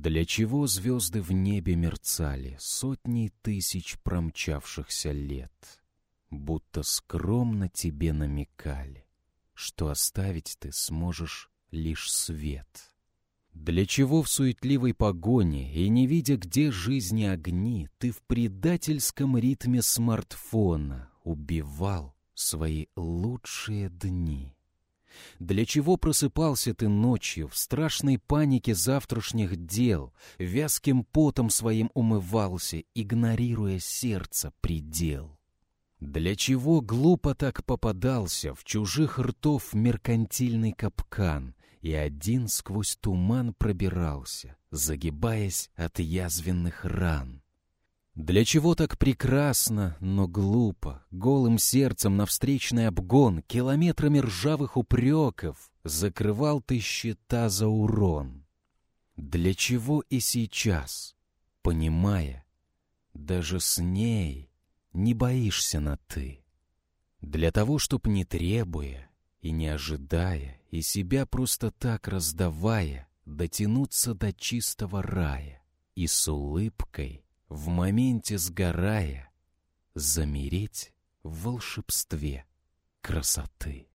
Для чего звезды в небе мерцали сотни тысяч промчавшихся лет, будто скромно тебе намекали, что оставить ты сможешь лишь свет? Для чего в суетливой погоне и не видя, где жизни огни, ты в предательском ритме смартфона убивал свои лучшие дни? Для чего просыпался ты ночью в страшной панике завтрашних дел, вязким потом своим умывался, игнорируя сердце предел? Для чего глупо так попадался в чужих ртов меркантильный капкан и один сквозь туман пробирался, загибаясь от язвенных ран? Для чего так прекрасно, но глупо, голым сердцем на встречный обгон, километрами ржавых упреков закрывал ты счета за урон? Для чего и сейчас, понимая, даже с ней не боишься на «ты»? Для того, чтоб не требуя и не ожидая, и себя просто так раздавая, дотянуться до чистого рая и с улыбкой, в моменте сгорая, замереть в волшебстве красоты.